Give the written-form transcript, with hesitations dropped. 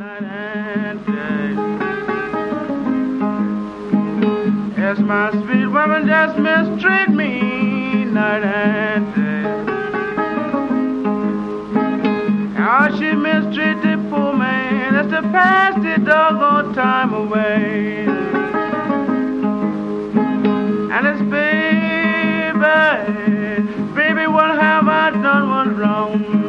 night and day. Yes, my sweet woman just mistreat me night and day. How she mistreat the poor man, that's to pass the doggone time away. And it's baby, baby, what have I done was wrong?